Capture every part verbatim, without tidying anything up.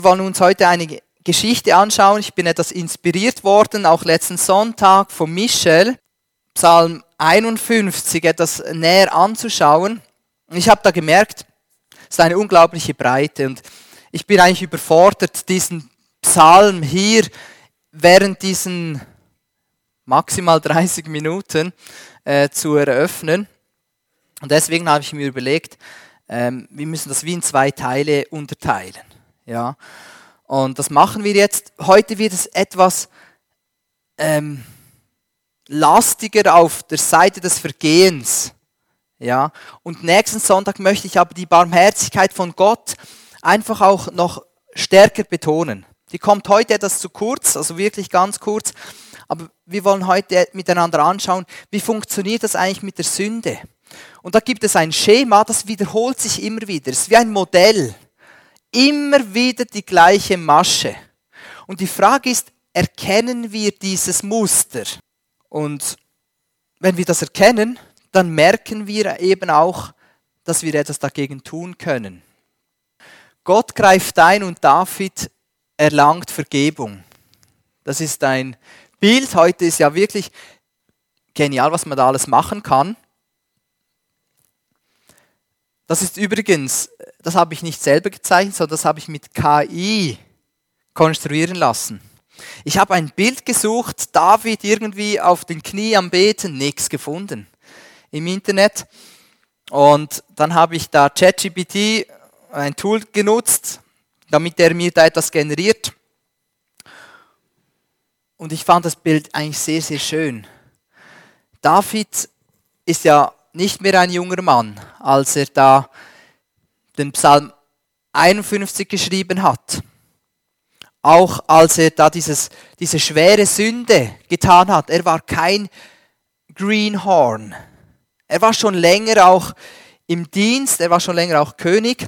Wir wollen uns heute eine Geschichte anschauen. Ich bin etwas inspiriert worden, auch letzten Sonntag von Michel, Psalm einundfünfzig etwas näher anzuschauen. Und ich habe da gemerkt, es ist eine unglaubliche Breite und ich bin eigentlich überfordert, diesen Psalm hier während diesen maximal dreißig Minuten äh, zu eröffnen. Und deswegen habe ich mir überlegt, ähm, wir müssen das wie in zwei Teile unterteilen. Ja. Und das machen wir jetzt. Heute wird es etwas ähm, lastiger auf der Seite des Vergehens. Ja. Und nächsten Sonntag möchte ich aber die Barmherzigkeit von Gott einfach auch noch stärker betonen. Die kommt heute etwas zu kurz, also wirklich ganz kurz. Aber wir wollen heute miteinander anschauen, wie funktioniert das eigentlich mit der Sünde. Und da gibt es ein Schema, das wiederholt sich immer wieder. Es ist wie ein Modell. Immer wieder die gleiche Masche. Und die Frage ist, erkennen wir dieses Muster? Und wenn wir das erkennen, dann merken wir eben auch, dass wir etwas dagegen tun können. Gott greift ein und David erlangt Vergebung. Das ist ein Bild. Heute ist ja wirklich genial, was man da alles machen kann. Das ist übrigens, das habe ich nicht selber gezeichnet, sondern das habe ich mit K I konstruieren lassen. Ich habe ein Bild gesucht, David irgendwie auf den Knie am Beten, nichts gefunden im Internet. Und dann habe ich da ChatGPT, ein Tool genutzt, damit er mir da etwas generiert. Und ich fand das Bild eigentlich sehr, sehr schön. David ist ja nicht mehr ein junger Mann, als er da den Psalm einundfünfzig geschrieben hat. Auch als er da dieses, diese schwere Sünde getan hat. Er war kein Greenhorn. Er war schon länger auch im Dienst, er war schon länger auch König.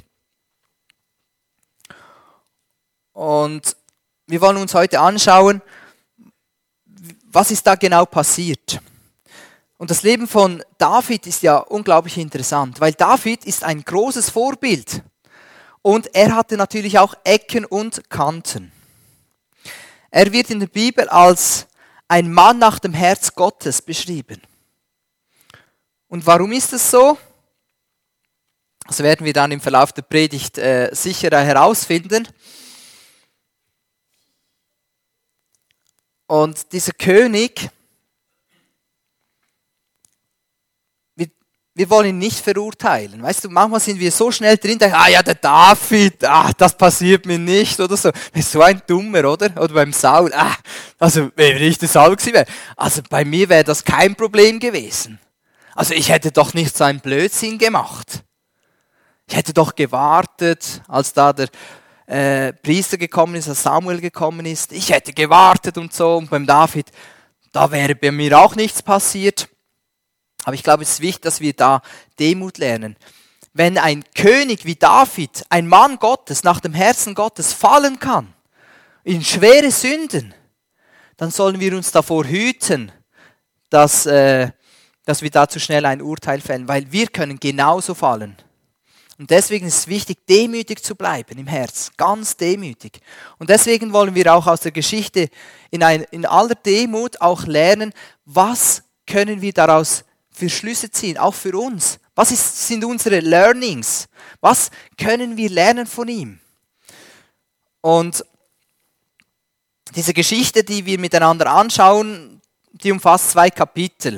Und wir wollen uns heute anschauen, was ist da genau passiert. Und das Leben von David ist ja unglaublich interessant, weil David ist ein großes Vorbild und er hatte natürlich auch Ecken und Kanten. Er wird in der Bibel als ein Mann nach dem Herz Gottes beschrieben. Und warum ist es so? Das werden wir dann im Verlauf der Predigt äh, sicher herausfinden. Und dieser König, wir wollen ihn nicht verurteilen. Weißt du, manchmal sind wir so schnell drin, denken, ah ja, der David, ah, das passiert mir nicht oder so. Das ist so ein Dummer, oder? Oder beim Saul, ah, also wenn ich der Saul gewesen wäre, also bei mir wäre das kein Problem gewesen. Also ich hätte doch nicht so einen Blödsinn gemacht. Ich hätte doch gewartet, als da der äh, Priester gekommen ist, als Samuel gekommen ist. Ich hätte gewartet und so. Und beim David, da wäre bei mir auch nichts passiert. Aber ich glaube, es ist wichtig, dass wir da Demut lernen. Wenn ein König wie David, ein Mann Gottes, nach dem Herzen Gottes fallen kann, in schwere Sünden, dann sollen wir uns davor hüten, dass, äh, dass wir da zu schnell ein Urteil fällen, weil wir können genauso fallen. Und deswegen ist es wichtig, demütig zu bleiben im Herz, ganz demütig. Und deswegen wollen wir auch aus der Geschichte in, ein, in aller Demut auch lernen, was können wir daraus für Schlüsse ziehen, auch für uns. Was ist, sind unsere Learnings? Was können wir lernen von ihm? Und diese Geschichte, die wir miteinander anschauen, die umfasst zwei Kapitel.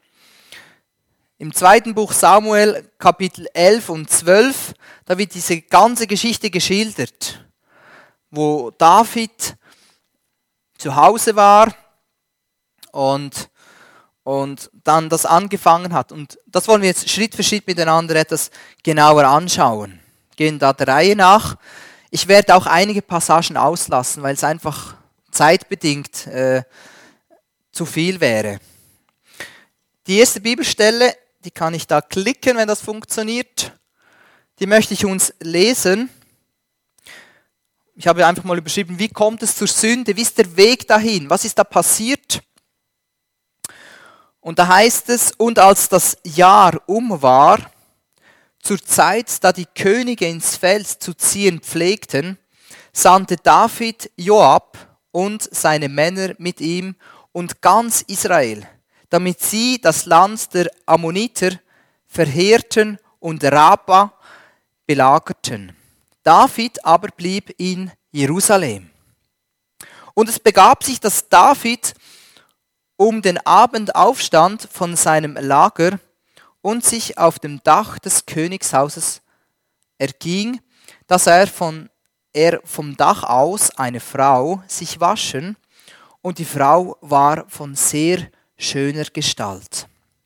Im zweiten Buch Samuel, Kapitel elf und zwölf, da wird diese ganze Geschichte geschildert, wo David zu Hause war und Und dann das angefangen hat. Und das wollen wir jetzt Schritt für Schritt miteinander etwas genauer anschauen. Gehen da der Reihe nach. Ich werde auch einige Passagen auslassen, weil es einfach zeitbedingt äh, zu viel wäre. Die erste Bibelstelle, die kann ich da klicken, wenn das funktioniert. Die möchte ich uns lesen. Ich habe einfach mal überschrieben, wie kommt es zur Sünde? Wie ist der Weg dahin? Was ist da passiert? Und da heißt es, und als das Jahr um war, zur Zeit, da die Könige ins Feld zu ziehen pflegten, sandte David Joab und seine Männer mit ihm und ganz Israel, damit sie das Land der Ammoniter verheerten und Raba belagerten. David aber blieb in Jerusalem. Und es begab sich, dass David um den Abend aufstand von seinem Lager und sich auf dem Dach des Königshauses erging, dass er, von, er vom Dach aus eine Frau sich waschen, und die Frau war von sehr schöner Gestalt.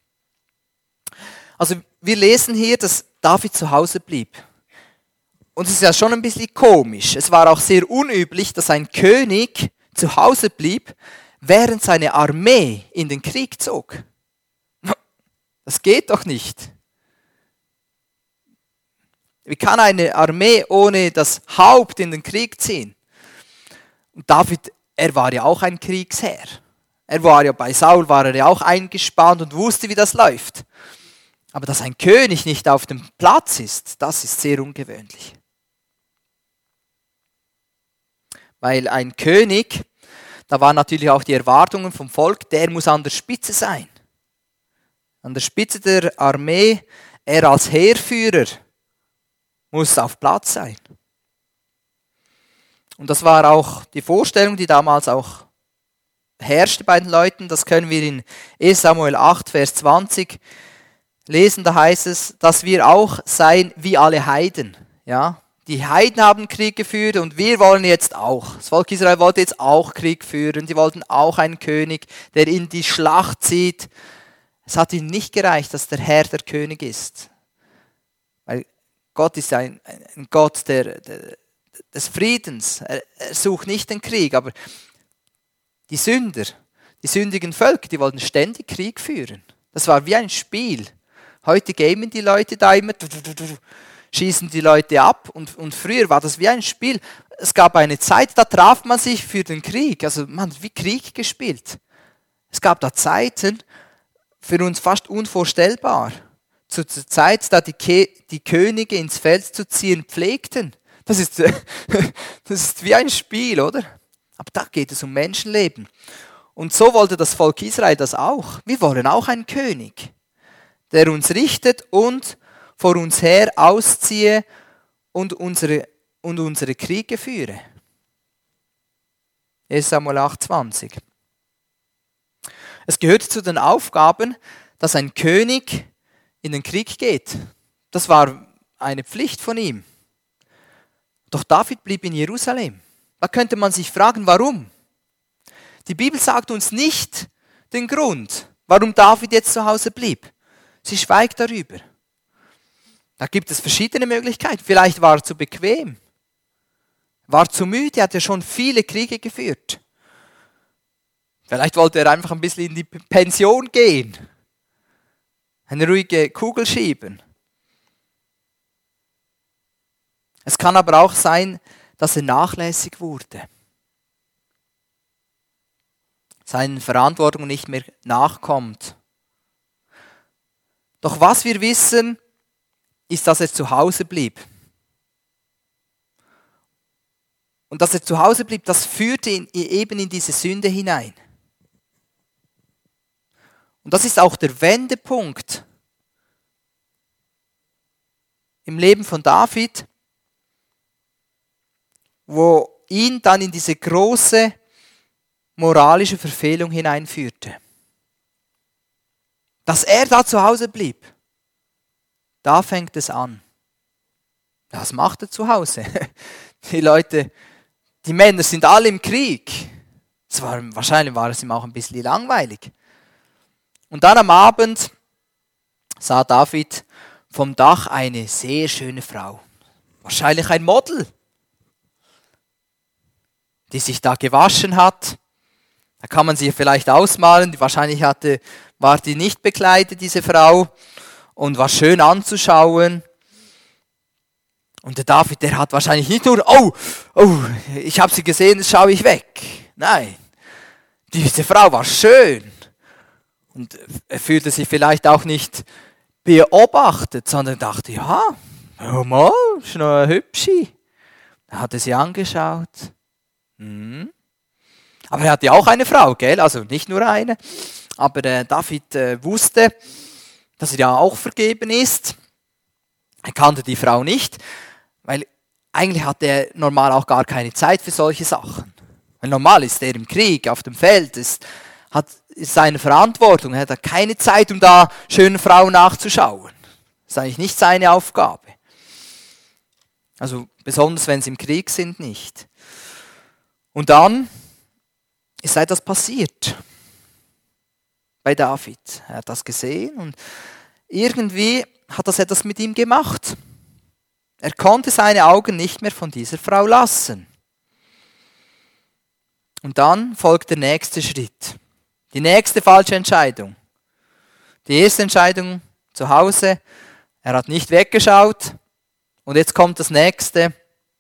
Also wir lesen hier, dass David zu Hause blieb. Und es ist ja schon ein bisschen komisch. Es war auch sehr unüblich, dass ein König zu Hause blieb, während seine Armee in den Krieg zog. Das geht doch nicht. Wie kann eine Armee ohne das Haupt in den Krieg ziehen? Und David, er war ja auch ein Kriegsherr. Er war ja bei Saul, war er ja auch eingespannt und wusste, wie das läuft. Aber dass ein König nicht auf dem Platz ist, das ist sehr ungewöhnlich. Weil ein König, da waren natürlich auch die Erwartungen vom Volk, der muss an der Spitze sein. An der Spitze der Armee, er als Heerführer muss auf Platz sein. Und das war auch die Vorstellung, die damals auch herrschte bei den Leuten. Das können wir in erster Samuel acht, Vers zwanzig lesen. Da heißt es, dass wir auch seien wie alle Heiden. Ja? Die Heiden haben Krieg geführt und wir wollen jetzt auch. Das Volk Israel wollte jetzt auch Krieg führen. Sie wollten auch einen König, der in die Schlacht zieht. Es hat ihnen nicht gereicht, dass der Herr der König ist. Weil Gott ist ein, ein Gott der, der, des Friedens. Er, er sucht nicht den Krieg, aber die Sünder, die sündigen Völker, die wollten ständig Krieg führen. Das war wie ein Spiel. Heute gamen die Leute da immer, schießen die Leute ab und, und früher war das wie ein Spiel. Es gab eine Zeit, da traf man sich für den Krieg. Also man hat wie Krieg gespielt. Es gab da Zeiten, für uns fast unvorstellbar. Zur Zeit, da die, Ke- die Könige ins Feld zu ziehen pflegten. Das ist, das ist wie ein Spiel, oder? Aber da geht es um Menschenleben. Und so wollte das Volk Israel das auch. Wir wollen auch einen König, der uns richtet und vor uns her ausziehe und unsere, und unsere Kriege führe. erster Samuel acht, zwanzig. Es gehört zu den Aufgaben, dass ein König in den Krieg geht. Das war eine Pflicht von ihm. Doch David blieb in Jerusalem. Da könnte man sich fragen, warum? Die Bibel sagt uns nicht den Grund, warum David jetzt zu Hause blieb. Sie schweigt darüber. Da gibt es verschiedene Möglichkeiten. Vielleicht war er zu bequem, war zu müde, hat ja schon viele Kriege geführt. Vielleicht wollte er einfach ein bisschen in die Pension gehen, eine ruhige Kugel schieben. Es kann aber auch sein, dass er nachlässig wurde, seinen Verantwortungen nicht mehr nachkommt. Doch was wir wissen, ist, dass er zu Hause blieb. Und dass er zu Hause blieb, das führte ihn eben in diese Sünde hinein. Und das ist auch der Wendepunkt im Leben von David, wo ihn dann in diese große moralische Verfehlung hineinführte. Dass er da zu Hause blieb, da fängt es an. Was macht er zu Hause? Die Leute, die Männer sind alle im Krieg. Es war, wahrscheinlich war es ihm auch ein bisschen langweilig. Und dann am Abend sah David vom Dach eine sehr schöne Frau. Wahrscheinlich ein Model, die sich da gewaschen hat. Da kann man sich vielleicht ausmalen. Wahrscheinlich hatte, war die nicht bekleidet, diese Frau, und war schön anzuschauen. Und der David, der hat wahrscheinlich nicht nur, oh, oh, ich habe sie gesehen, jetzt schaue ich weg. Nein, diese Frau war schön. Und er fühlte sich vielleicht auch nicht beobachtet, sondern dachte, ja, hör mal, ist noch eine hübsche. Er hatte sie angeschaut. Hm. Aber er hatte auch eine Frau, gell? Also nicht nur eine. Aber äh, David äh, wusste, dass er ja auch vergeben ist. Er kannte die Frau nicht, weil eigentlich hatte er normal auch gar keine Zeit für solche Sachen. Weil normal ist er im Krieg, auf dem Feld, ist, hat ist seine Verantwortung. Er hat keine Zeit, um da schönen Frauen nachzuschauen. Das ist eigentlich nicht seine Aufgabe. Also besonders, wenn sie im Krieg sind, nicht. Und dann ist etwas passiert bei David. Er hat das gesehen und irgendwie hat das etwas mit ihm gemacht. Er konnte seine Augen nicht mehr von dieser Frau lassen. Und dann folgt der nächste Schritt. Die nächste falsche Entscheidung. Die erste Entscheidung zu Hause. Er hat nicht weggeschaut. Und jetzt kommt das nächste.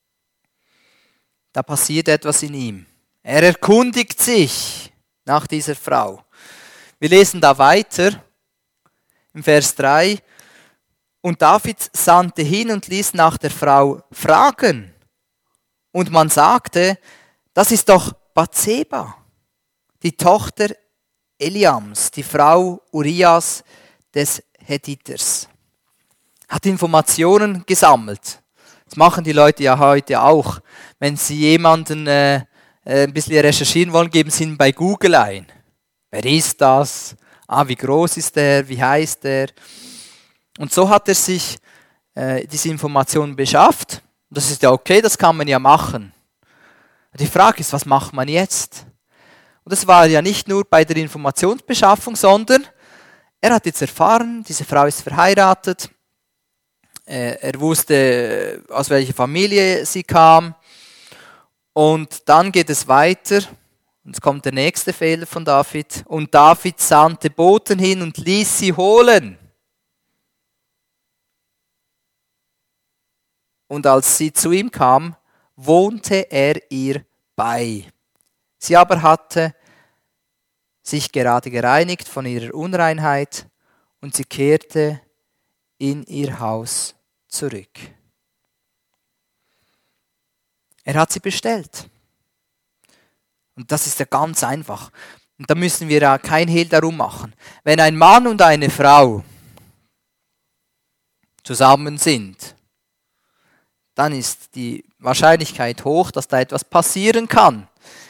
Da passiert etwas in ihm. Er erkundigt sich nach dieser Frau. Wir lesen da weiter im Vers drei. Und David sandte hin und ließ nach der Frau fragen. Und man sagte, das ist doch Bathseba, die Tochter Eliams, die Frau Urias des Hethiters. Hat Informationen gesammelt. Das machen die Leute ja heute auch. Wenn sie jemanden äh, ein bisschen recherchieren wollen, geben sie ihn bei Google ein. Wer ist das? Ah, wie groß ist der? Wie heißt der? Und so hat er sich äh, diese Informationen beschafft. Das ist ja okay, das kann man ja machen. Die Frage ist, was macht man jetzt? Und das war ja nicht nur bei der Informationsbeschaffung, sondern er hat jetzt erfahren, diese Frau ist verheiratet. Äh, er wusste, aus welcher Familie sie kam. Und dann geht es weiter. Und jetzt kommt der nächste Fehler von David. Und David sandte Boten hin und ließ sie holen. Und als sie zu ihm kam, wohnte er ihr bei. Sie aber hatte sich gerade gereinigt von ihrer Unreinheit und sie kehrte in ihr Haus zurück. Er hat sie bestellt. Und das ist ja ganz einfach. Und da müssen wir ja kein Hehl darum machen. Wenn ein Mann und eine Frau zusammen sind, dann ist die Wahrscheinlichkeit hoch, dass da etwas passieren kann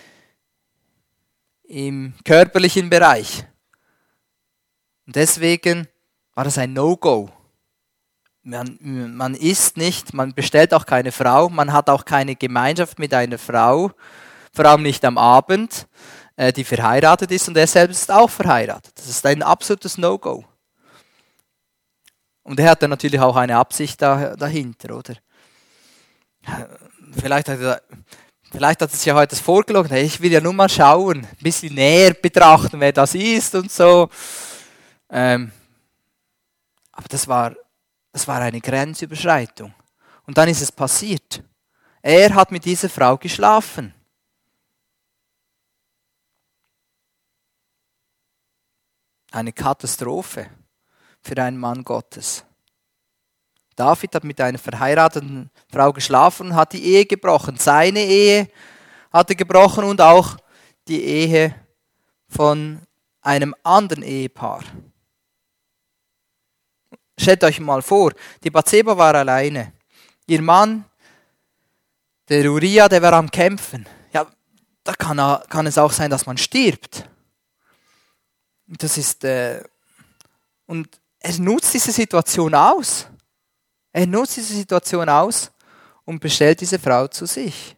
im körperlichen Bereich. Und deswegen war das ein No-Go. Man, man isst nicht, man bestellt auch keine Frau, man hat auch keine Gemeinschaft mit einer Frau, vor allem nicht am Abend, äh, die verheiratet ist und er selbst ist auch verheiratet. Das ist ein absolutes No-Go. Und er hat dann natürlich auch eine Absicht da, dahinter, oder? Vielleicht hat, er, vielleicht hat er sich ja heute vorgelogen, hey, ich will ja nur mal schauen, ein bisschen näher betrachten, wer das ist und so. Ähm, aber das war, das war eine Grenzüberschreitung. Und dann ist es passiert. Er hat mit dieser Frau geschlafen. Eine Katastrophe für einen Mann Gottes. David hat mit einer verheirateten Frau geschlafen und hat die Ehe gebrochen. Seine Ehe hat er gebrochen und auch die Ehe von einem anderen Ehepaar. Stellt euch mal vor, die Bathseba war alleine. Ihr Mann, der Uriah, der war am Kämpfen. Ja, da kann, kann es auch sein, dass man stirbt. Das ist, äh, und er nutzt diese Situation aus. Er nutzt diese Situation aus und bestellt diese Frau zu sich.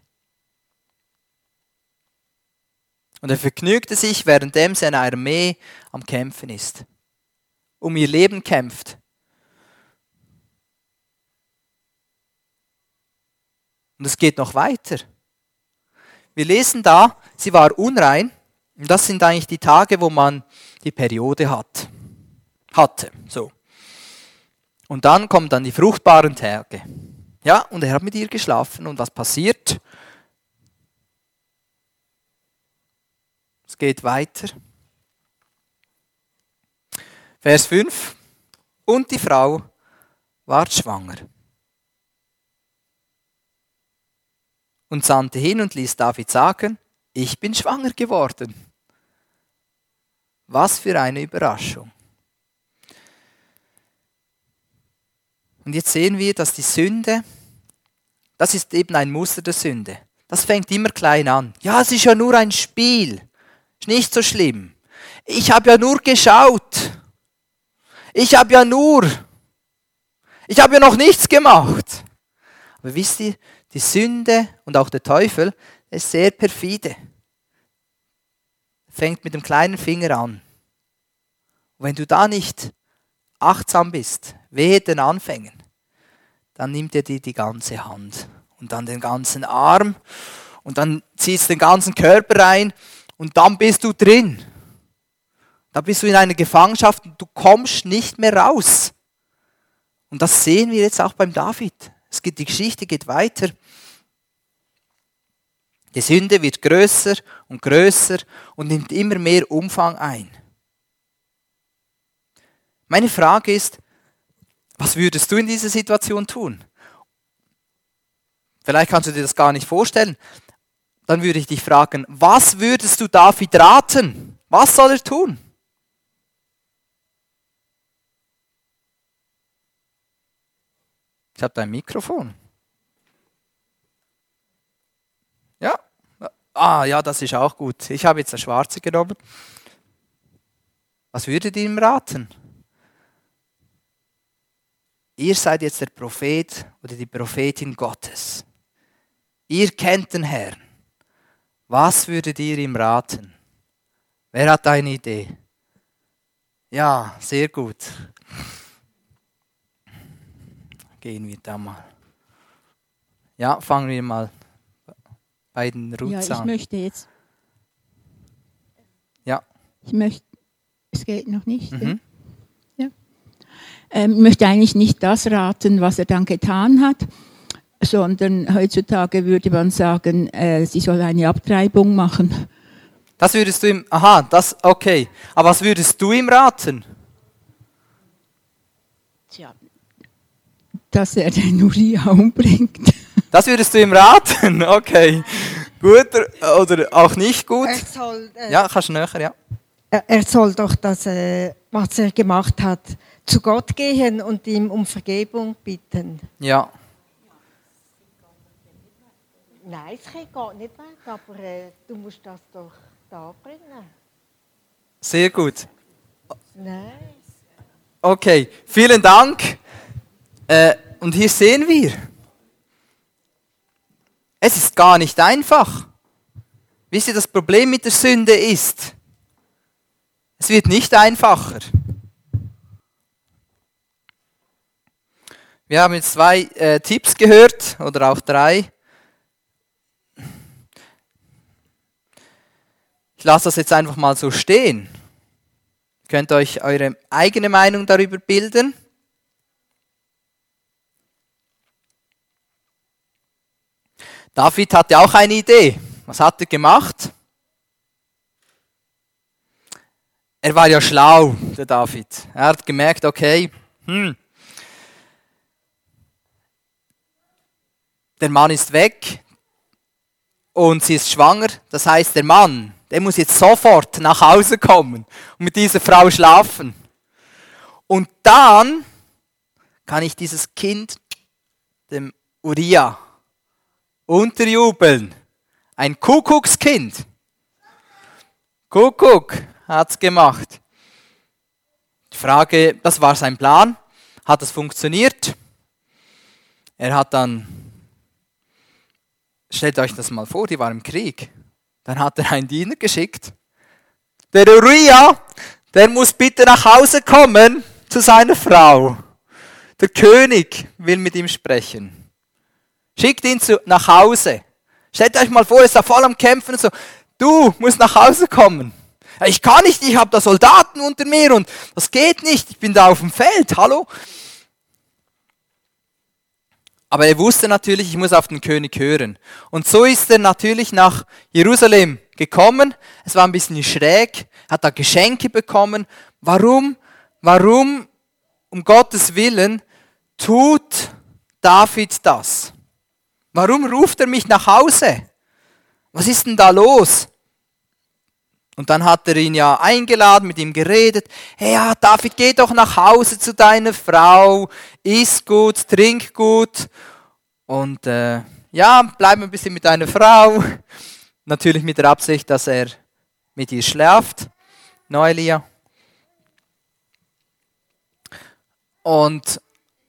Und er vergnügte sich, währenddem seine Armee am Kämpfen ist. Um ihr Leben kämpft. Und es geht noch weiter. Wir lesen da, sie war unrein. Und das sind eigentlich die Tage, wo man die Periode hat. Hatte. So. Und dann kommen dann die fruchtbaren Tage. Ja, und er hat mit ihr geschlafen. Und was passiert? Es geht weiter. Vers fünf. Und die Frau ward schwanger. und sandte hin und ließ David sagen, ich bin schwanger geworden. Was für eine Überraschung. Und jetzt sehen wir, dass die Sünde, das ist eben ein Muster der Sünde. Das fängt immer klein an. Ja, es ist ja nur ein Spiel. Ist nicht so schlimm. Ich habe ja nur geschaut. Ich habe ja nur. Ich habe ja noch nichts gemacht. Aber wisst ihr, die Sünde und auch der Teufel ist sehr perfide. Fängt mit dem kleinen Finger an. Und wenn du da nicht achtsam bist, wehe den Anfängen, dann nimmt er dir die ganze Hand und dann den ganzen Arm und dann ziehst du den ganzen Körper rein und dann bist du drin. Da bist du in einer Gefangenschaft und du kommst nicht mehr raus. Und das sehen wir jetzt auch beim David. Es geht, die Geschichte geht weiter. Die Sünde wird größer und größer und nimmt immer mehr Umfang ein. Meine Frage ist, was würdest du in dieser Situation tun? Vielleicht kannst du dir das gar nicht vorstellen. Dann würde ich dich fragen, was würdest du David raten? Was soll er tun? Ich habe dein Mikrofon. Ja. Ah, ja, das ist auch gut. Ich habe jetzt das Schwarze genommen. Was würdet ihr ihm raten? Ihr seid jetzt der Prophet oder die Prophetin Gottes. Ihr kennt den Herrn. Was würdet ihr ihm raten? Wer hat eine Idee? Ja, sehr gut. Gehen wir da mal. Ja, fangen wir mal bei den Roots ja, ich an. möchte jetzt. Ja. Ich möchte. Es geht noch nicht. Mhm. Ja. Ähm, ich möchte eigentlich nicht das raten, was er dann getan hat, sondern heutzutage würde man sagen, äh, sie soll eine Abtreibung machen. Das würdest du ihm. Aha, das okay. Aber was würdest du ihm raten? Tja. Dass er den Uriah umbringt. Das würdest du ihm raten? Okay. Gut oder auch nicht gut? Er soll, äh, Ja, kannst du näher, ja. er, er soll doch das, äh, was er gemacht hat, zu Gott gehen und ihm um Vergebung bitten. Ja. Nein, es geht nicht weg, aber äh, du musst das doch da bringen. Sehr gut. Nein. Okay, vielen Dank. Äh, und hier sehen wir, es ist gar nicht einfach. Wisst ihr, das Problem mit der Sünde ist, es wird nicht einfacher. Wir haben jetzt zwei äh, Tipps gehört, oder auch drei. Ich lasse das jetzt einfach mal so stehen. Ihr könnt euch eure eigene Meinung darüber bilden. David hatte auch eine Idee. Was hat er gemacht? Er war ja schlau, der David. Er hat gemerkt, okay, hm, der Mann ist weg und sie ist schwanger. Das heißt, der Mann, der muss jetzt sofort nach Hause kommen und mit dieser Frau schlafen. Und dann kann ich dieses Kind, dem Uriah, unterjubeln. Ein Kuckuckskind. Kuckuck hat's gemacht. Die Frage, das war sein Plan. Hat es funktioniert? Er hat dann, stellt euch das mal vor, die war im Krieg. Dann hat er einen Diener geschickt. Der Uriah, der muss bitte nach Hause kommen zu seiner Frau. Der König will mit ihm sprechen. Schickt ihn zu, nach Hause. Stellt euch mal vor, er ist da voll am Kämpfen und so. Du musst nach Hause kommen. Ich kann nicht, ich habe da Soldaten unter mir und das geht nicht. Ich bin da auf dem Feld, hallo? Aber er wusste natürlich, ich muss auf den König hören. Und so ist er natürlich nach Jerusalem gekommen. Es war ein bisschen schräg, hat da Geschenke bekommen. Warum? Warum, um Gottes Willen, tut David das? Warum ruft er mich nach Hause? Was ist denn da los? Und dann hat er ihn ja eingeladen, mit ihm geredet. Hey, ja, David, geh doch nach Hause zu deiner Frau, iss gut, trink gut und äh, ja, bleib ein bisschen mit deiner Frau. Natürlich mit der Absicht, dass er mit ihr schläft. Neulia. Und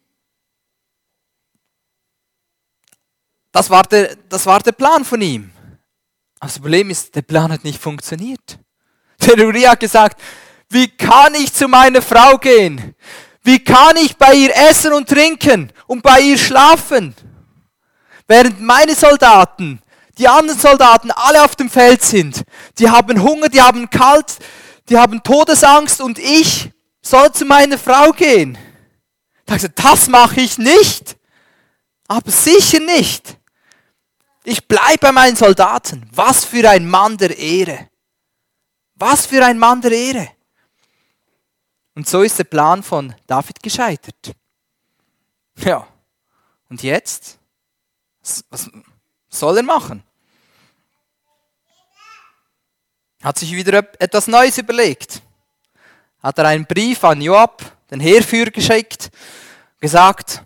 das war der, das war der Plan von ihm. Aber das Problem ist, der Plan hat nicht funktioniert. Der Uria hat gesagt, wie kann ich zu meiner Frau gehen? Wie kann ich bei ihr essen und trinken und bei ihr schlafen? Während meine Soldaten, die anderen Soldaten alle auf dem Feld sind. Die haben Hunger, die haben kalt, die haben Todesangst und ich soll zu meiner Frau gehen. Da habe ich gesagt, das mache ich nicht. Aber sicher nicht. Ich bleibe bei meinen Soldaten. Was für ein Mann der Ehre. Was für ein Mann der Ehre. Und so ist der Plan von David gescheitert. Ja. Und jetzt? Was soll er machen? Hat sich wieder etwas Neues überlegt. Hat er einen Brief an Joab, den Heerführer, geschickt, gesagt,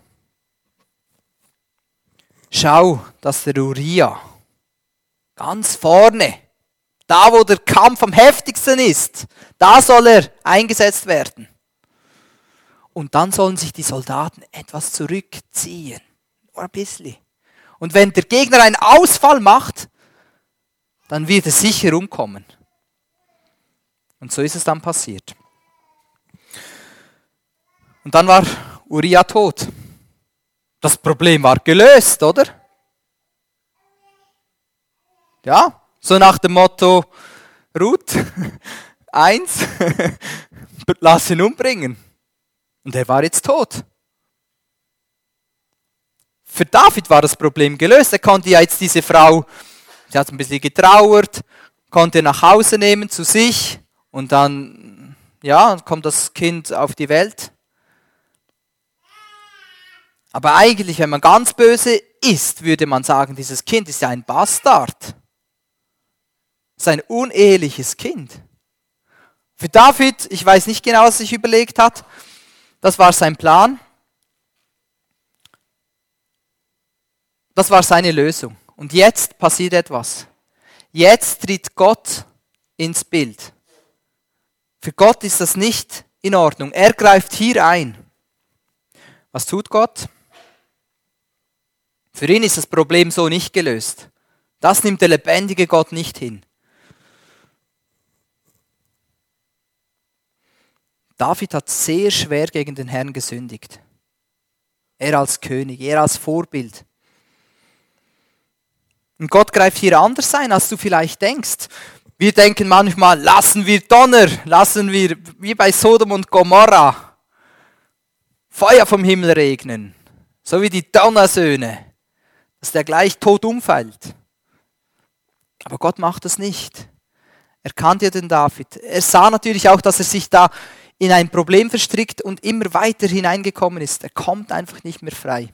schau, dass der Uria ganz vorne, da wo der Kampf am heftigsten ist, da soll er eingesetzt werden. Und dann sollen sich die Soldaten etwas zurückziehen. Nur ein bisschen. Und wenn der Gegner einen Ausfall macht, dann wird er sicher umkommen. Und so ist es dann passiert. Und dann war Uria tot. Das Problem war gelöst, oder? Ja, so nach dem Motto, Ruth, eins, lass ihn umbringen. Und er war jetzt tot. Für David war das Problem gelöst. Er konnte ja jetzt diese Frau, sie hat ein bisschen getrauert, konnte nach Hause nehmen zu sich und dann, ja, kommt das Kind auf die Welt. Aber eigentlich, wenn man ganz böse ist, würde man sagen, dieses Kind ist ja ein Bastard. Es ist ein uneheliches Kind. Für David, ich weiß nicht genau, was er sich überlegt hat, das war sein Plan. Das war seine Lösung. Und jetzt passiert etwas. Jetzt tritt Gott ins Bild. Für Gott ist das nicht in Ordnung. Er greift hier ein. Was tut Gott? Für ihn ist das Problem so nicht gelöst. Das nimmt der lebendige Gott nicht hin. David hat sehr schwer gegen den Herrn gesündigt. Er als König, er als Vorbild. Und Gott greift hier anders ein, als du vielleicht denkst. Wir denken manchmal, lassen wir Donner, lassen wir, wie bei Sodom und Gomorra, Feuer vom Himmel regnen. So wie die Donnersöhne, dass der gleich tot umfällt. Aber Gott macht das nicht. Er kannte ja den David. Er sah natürlich auch, dass er sich da in ein Problem verstrickt und immer weiter hineingekommen ist. Er kommt einfach nicht mehr frei.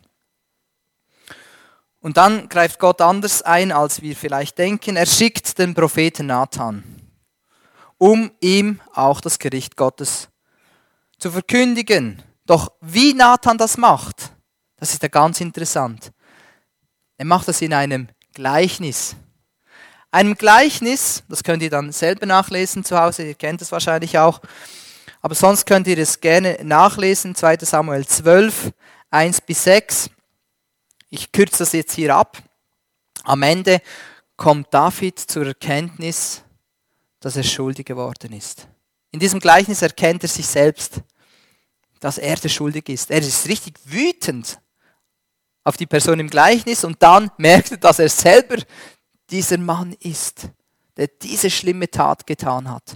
Und dann greift Gott anders ein, als wir vielleicht denken. Er schickt den Propheten Nathan, um ihm auch das Gericht Gottes zu verkündigen. Doch wie Nathan das macht, das ist ja ganz interessant. Er macht das in einem Gleichnis. Einem Gleichnis, das könnt ihr dann selber nachlesen zu Hause, ihr kennt es wahrscheinlich auch. Aber sonst könnt ihr es gerne nachlesen, zweiter Samuel zwölf, eins bis sechs. Ich kürze das jetzt hier ab. Am Ende kommt David zur Erkenntnis, dass er schuldig geworden ist. In diesem Gleichnis erkennt er sich selbst, dass er der schuldig ist. Er ist richtig wütend auf die Person im Gleichnis und dann merkt er, dass er selber dieser Mann ist, der diese schlimme Tat getan hat.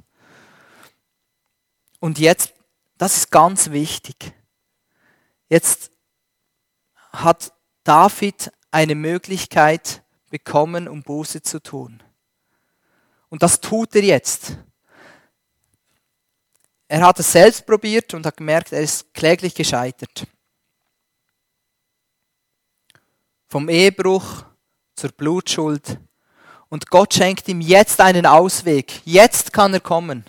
Und jetzt, das ist ganz wichtig, jetzt hat David eine Möglichkeit bekommen, um Buße zu tun. Und das tut er jetzt. Er hat es selbst probiert und hat gemerkt, er ist kläglich gescheitert. vom Ehebruch zur Blutschuld. Und Gott schenkt ihm jetzt einen Ausweg. Jetzt kann er kommen.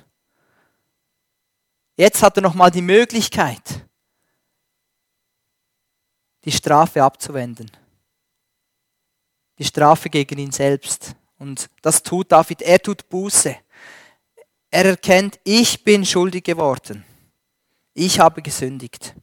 Jetzt hat er nochmal die Möglichkeit, die Strafe abzuwenden. Die Strafe gegen ihn selbst. Und das tut David. Er tut Buße. Er erkennt, ich bin schuldig geworden. Ich habe gesündigt.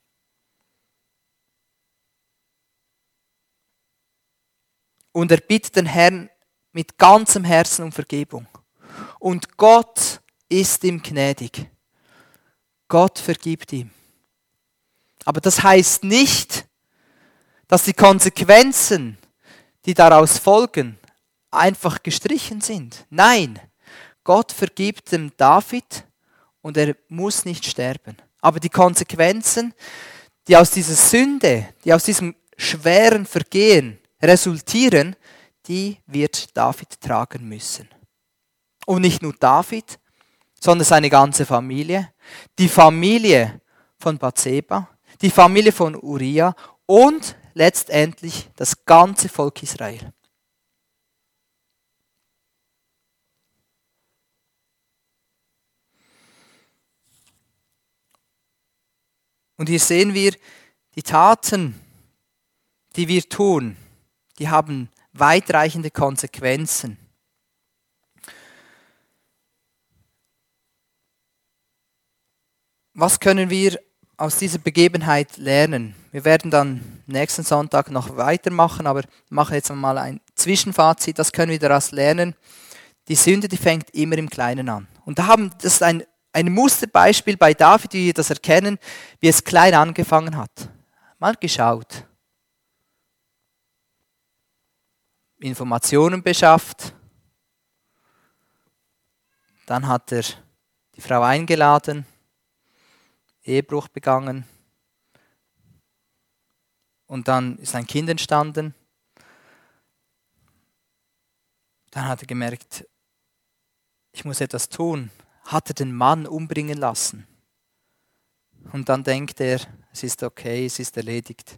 Und er bittet den Herrn mit ganzem Herzen um Vergebung. Und Gott ist ihm gnädig. Gott vergibt ihm. Aber das heißt nicht, dass die Konsequenzen, die daraus folgen, einfach gestrichen sind. Nein, Gott vergibt dem David und er muss nicht sterben. Aber die Konsequenzen, die aus dieser Sünde, die aus diesem schweren Vergehen resultieren, die wird David tragen müssen. Und nicht nur David, sondern seine ganze Familie, die Familie von Bathseba, die Familie von Uriah und letztendlich das ganze Volk Israel. Und hier sehen wir, die Taten, die wir tun, die haben weitreichende Konsequenzen. Was können wir aus dieser Begebenheit lernen? Wir werden dann nächsten Sonntag noch weitermachen, aber machen jetzt mal ein Zwischenfazit. Das können wir daraus lernen. Die Sünde, die fängt immer im Kleinen an. Und da haben das ist ein, ein Musterbeispiel bei David, wie wir das erkennen, wie es klein angefangen hat. Mal geschaut. Informationen beschafft. Dann hat er die Frau eingeladen, Ehebruch begangen. Und dann ist ein Kind entstanden. Dann hat er gemerkt, ich muss etwas tun. Hat er den Mann umbringen lassen. Und dann denkt er, es ist okay, es ist erledigt.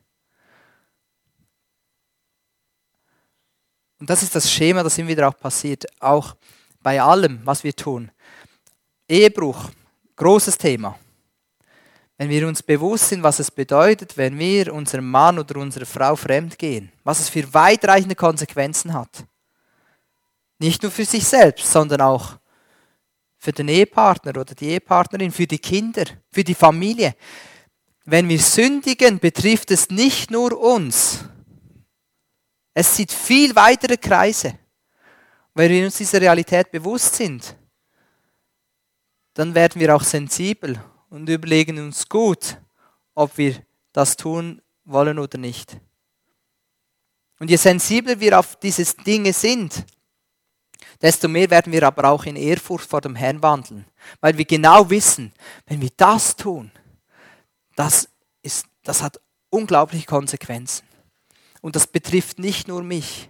Und das ist das Schema, das immer wieder auch passiert, auch bei allem, was wir tun. Ehebruch, großes Thema. Wenn wir uns bewusst sind, was es bedeutet, wenn wir unserem Mann oder unserer Frau fremd gehen, was es für weitreichende Konsequenzen hat. Nicht nur für sich selbst, sondern auch für den Ehepartner oder die Ehepartnerin, für die Kinder, für die Familie. Wenn wir sündigen, betrifft es nicht nur uns. Es zieht viel weitere Kreise. Wenn wir uns dieser Realität bewusst sind, dann werden wir auch sensibel und überlegen uns gut, ob wir das tun wollen oder nicht. Und je sensibler wir auf diese Dinge sind, desto mehr werden wir aber auch in Ehrfurcht vor dem Herrn wandeln. Weil wir genau wissen, wenn wir das tun, das, ist, das hat unglaubliche Konsequenzen. Und das betrifft nicht nur mich.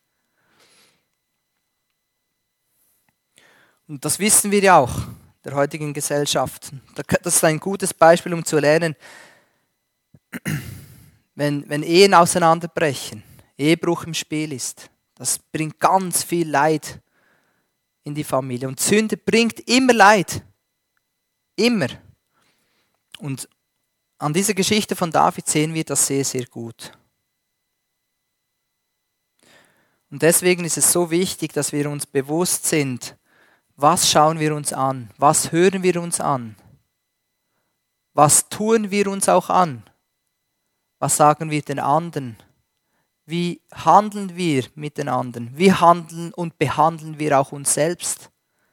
Und das wissen wir ja auch, der heutigen Gesellschaft. Das ist ein gutes Beispiel, um zu lernen, wenn, wenn Ehen auseinanderbrechen, Ehebruch im Spiel ist, das bringt ganz viel Leid in die Familie. Und Sünde bringt immer Leid. Immer. Und an dieser Geschichte von David sehen wir das sehr, sehr gut. Und deswegen ist es so wichtig, dass wir uns bewusst sind, was schauen wir uns an, was hören wir uns an, was tun wir uns auch an, was sagen wir den anderen, wie handeln wir mit den anderen, wie handeln und behandeln wir auch uns selbst.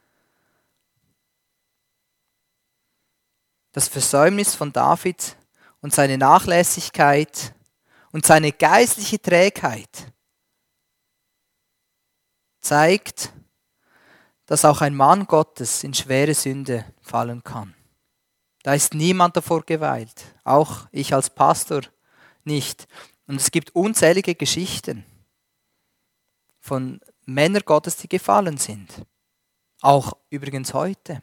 Das Versäumnis von David und seine Nachlässigkeit und seine geistliche Trägheit zeigt, dass auch ein Mann Gottes in schwere Sünde fallen kann. Da ist niemand davor geweilt, auch ich als Pastor nicht. Und es gibt unzählige Geschichten von Männern Gottes, die gefallen sind. Auch übrigens heute.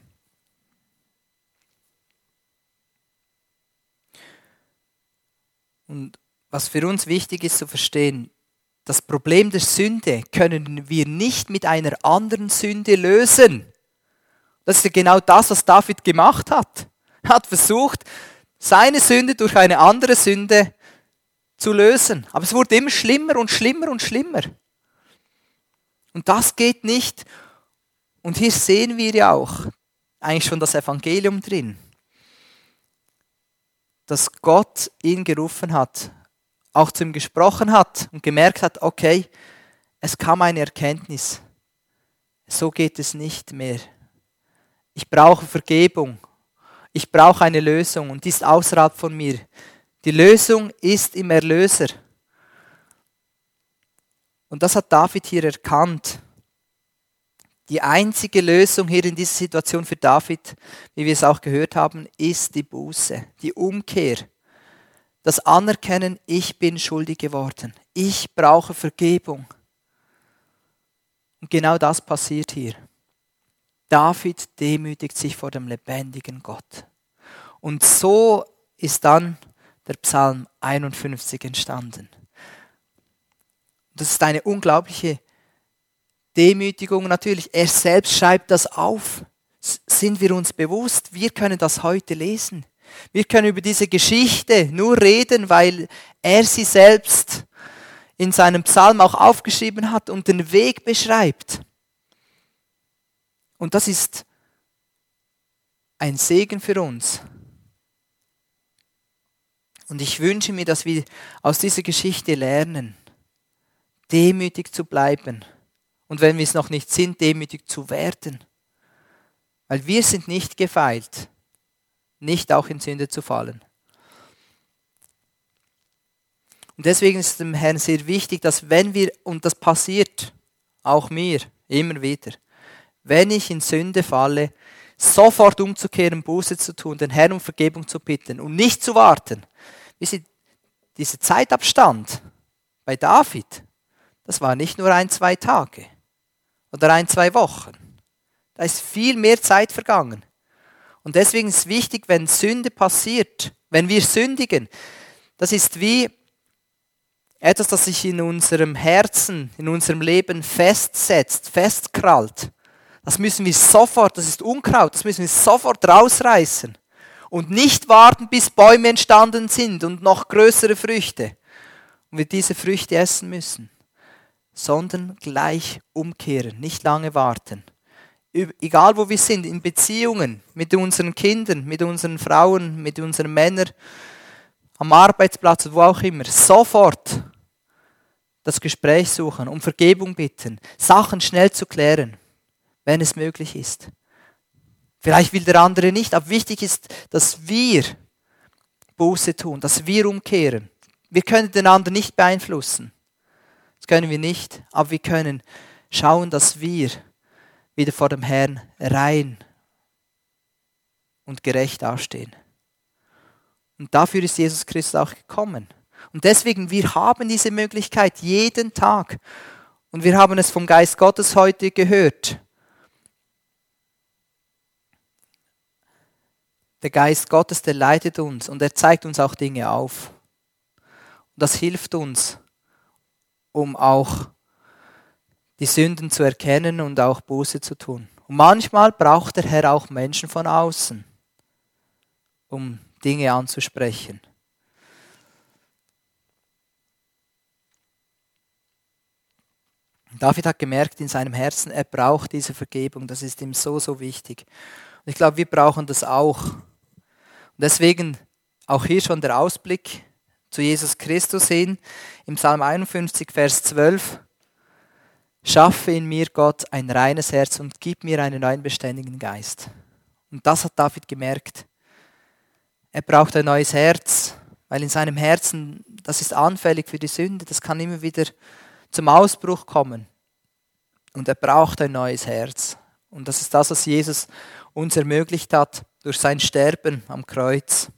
Und was für uns wichtig ist zu verstehen, das Problem der Sünde können wir nicht mit einer anderen Sünde lösen. Das ist ja genau das, was David gemacht hat. Er hat versucht, seine Sünde durch eine andere Sünde zu lösen. Aber es wurde immer schlimmer und schlimmer und schlimmer. Und das geht nicht. Und hier sehen wir ja auch eigentlich schon das Evangelium drin, dass Gott ihn gerufen hat, auch zu ihm gesprochen hat und gemerkt hat, okay, es kam eine Erkenntnis. So geht es nicht mehr. Ich brauche Vergebung. Ich brauche eine Lösung und die ist außerhalb von mir. Die Lösung ist im Erlöser. Und das hat David hier erkannt. Die einzige Lösung hier in dieser Situation für David, wie wir es auch gehört haben, ist die Buße, die Umkehr. Das Anerkennen, ich bin schuldig geworden. Ich brauche Vergebung. Und genau das passiert hier. David demütigt sich vor dem lebendigen Gott. Und so ist dann der Psalm einundfünfzig entstanden. Das ist eine unglaubliche Demütigung natürlich. Er selbst schreibt das auf. Sind wir uns bewusst? Wir können das heute lesen. Wir können über diese Geschichte nur reden, weil er sie selbst in seinem Psalm auch aufgeschrieben hat und den Weg beschreibt. Und das ist ein Segen für uns. Und ich wünsche mir, dass wir aus dieser Geschichte lernen, demütig zu bleiben. Und wenn wir es noch nicht sind, demütig zu werden. Weil wir sind nicht gefeilt, nicht auch in Sünde zu fallen. Und deswegen ist es dem Herrn sehr wichtig, dass wenn wir, und das passiert auch mir immer wieder, wenn ich in Sünde falle, sofort umzukehren, Buße zu tun, den Herrn um Vergebung zu bitten und nicht zu warten. Wie Sie, dieser Zeitabstand bei David, das war nicht nur ein, zwei Tage oder ein, zwei Wochen. Da ist viel mehr Zeit vergangen. Und deswegen ist es wichtig, wenn Sünde passiert, wenn wir sündigen, das ist wie etwas, das sich in unserem Herzen, in unserem Leben festsetzt, festkrallt. Das müssen wir sofort, das ist Unkraut, das müssen wir sofort rausreißen. Und nicht warten, bis Bäume entstanden sind und noch größere Früchte. Und wir diese Früchte essen müssen. Sondern gleich umkehren, nicht lange warten. Egal wo wir sind, in Beziehungen, mit unseren Kindern, mit unseren Frauen, mit unseren Männern, am Arbeitsplatz, wo auch immer, sofort das Gespräch suchen, um Vergebung bitten, Sachen schnell zu klären, wenn es möglich ist. Vielleicht will der andere nicht, aber wichtig ist, dass wir Buße tun, dass wir umkehren. Wir können den anderen nicht beeinflussen. Das können wir nicht, aber wir können schauen, dass wir wieder vor dem Herrn rein und gerecht dastehen. Und dafür ist Jesus Christus auch gekommen. Und deswegen, wir haben diese Möglichkeit jeden Tag. Und wir haben es vom Geist Gottes heute gehört. Der Geist Gottes, der leitet uns und er zeigt uns auch Dinge auf. Und das hilft uns, um auch die Sünden zu erkennen und auch Buße zu tun. Und manchmal braucht der Herr auch Menschen von außen, um Dinge anzusprechen. David hat gemerkt in seinem Herzen, er braucht diese Vergebung. Das ist ihm so, so wichtig. Und ich glaube, wir brauchen das auch. Und deswegen auch hier schon der Ausblick zu Jesus Christus hin. Im Psalm einundfünfzig, Vers zwölf. Schaffe in mir, Gott, ein reines Herz und gib mir einen neuen beständigen Geist. Und das hat David gemerkt. Er braucht ein neues Herz, weil in seinem Herzen, das ist anfällig für die Sünde, das kann immer wieder zum Ausbruch kommen. Und er braucht ein neues Herz. Und das ist das, was Jesus uns ermöglicht hat durch sein Sterben am Kreuz.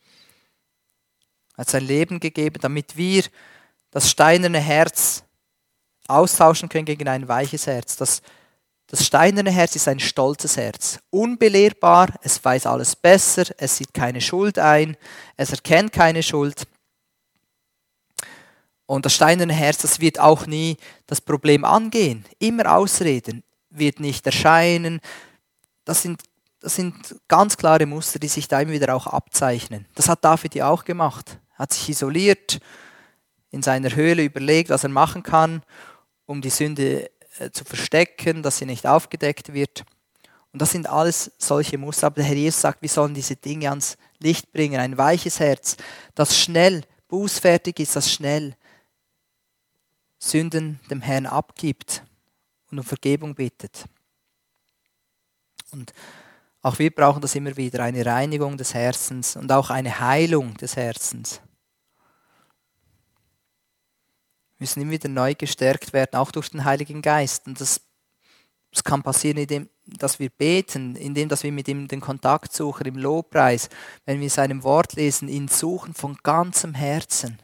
Er hat sein Leben gegeben, damit wir das steinerne Herz austauschen können gegen ein weiches Herz. Das, das steinerne Herz ist ein stolzes Herz. Unbelehrbar, es weiß alles besser, es sieht keine Schuld ein, es erkennt keine Schuld. Und das steinerne Herz, das wird auch nie das Problem angehen. Immer ausreden, wird nicht erscheinen. Das sind, das sind ganz klare Muster, die sich da immer wieder auch abzeichnen. Das hat David ja auch gemacht. Er hat sich isoliert, in seiner Höhle überlegt, was er machen kann, um die Sünde äh, zu verstecken, dass sie nicht aufgedeckt wird. Und das sind alles solche Muster. Aber der Herr Jesus sagt, wir sollen diese Dinge ans Licht bringen. Ein weiches Herz, das schnell bußfertig ist, das schnell Sünden dem Herrn abgibt und um Vergebung bittet. Und auch wir brauchen das immer wieder, eine Reinigung des Herzens und auch eine Heilung des Herzens. Wir müssen immer wieder neu gestärkt werden, auch durch den Heiligen Geist. Und das, das kann passieren, indem dass wir beten, indem dass wir mit ihm den Kontakt suchen, im Lobpreis, wenn wir seinem Wort lesen, ihn suchen von ganzem Herzen.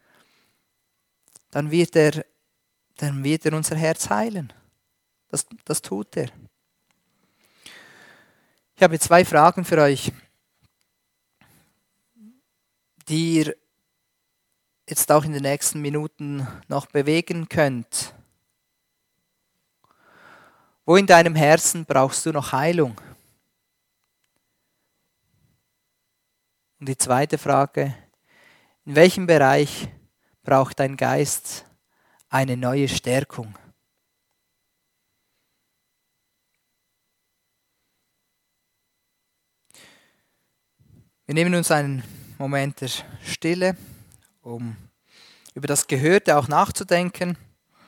Dann wird er, dann wird er unser Herz heilen. Das, das tut er. Ich habe zwei Fragen für euch, die ihr jetzt auch in den nächsten Minuten noch bewegen könnt. Wo in deinem Herzen brauchst du noch Heilung? Und die zweite Frage, in welchem Bereich braucht dein Geist eine neue Stärkung? Wir nehmen uns einen Moment der Stille, um über das Gehörte auch nachzudenken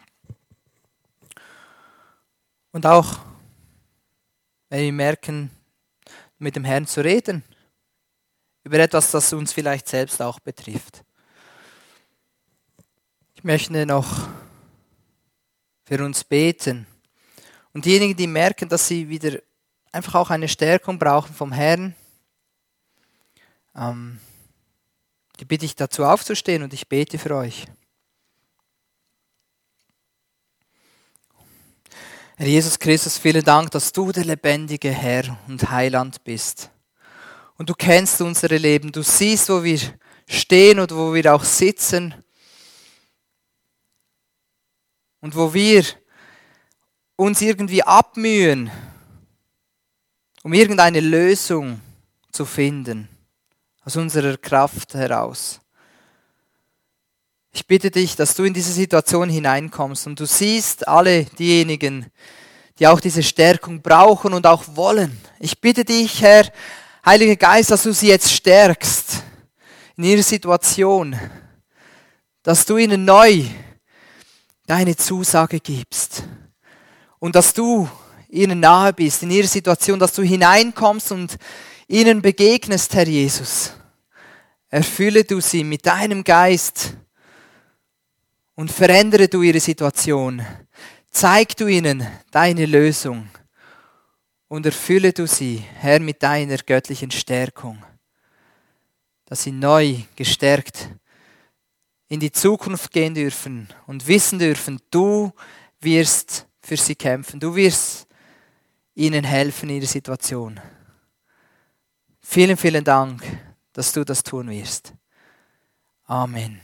und auch, wenn wir merken, mit dem Herrn zu reden, über etwas, das uns vielleicht selbst auch betrifft. Ich möchte noch für uns beten. Und diejenigen, die merken, dass sie wieder einfach auch eine Stärkung brauchen vom Herrn, ähm, die bitte ich dazu aufzustehen und ich bete für euch. Herr Jesus Christus, vielen Dank, dass du der lebendige Herr und Heiland bist. Und du kennst unsere Leben, du siehst, wo wir stehen und wo wir auch sitzen. Und wo wir uns irgendwie abmühen, um irgendeine Lösung zu finden, aus unserer Kraft heraus. Ich bitte dich, dass du in diese Situation hineinkommst und du siehst alle diejenigen, die auch diese Stärkung brauchen und auch wollen. Ich bitte dich, Herr, Heiliger Geist, dass du sie jetzt stärkst in ihrer Situation, dass du ihnen neu deine Zusage gibst und dass du ihnen nahe bist in ihrer Situation, dass du hineinkommst und ihnen begegnest, Herr Jesus. Erfülle du sie mit deinem Geist und verändere du ihre Situation. Zeig du ihnen deine Lösung und erfülle du sie, Herr, mit deiner göttlichen Stärkung, dass sie neu gestärkt in die Zukunft gehen dürfen und wissen dürfen, du wirst für sie kämpfen, du wirst ihnen helfen in ihrer Situation. Vielen, vielen Dank, dass du das tun wirst. Amen.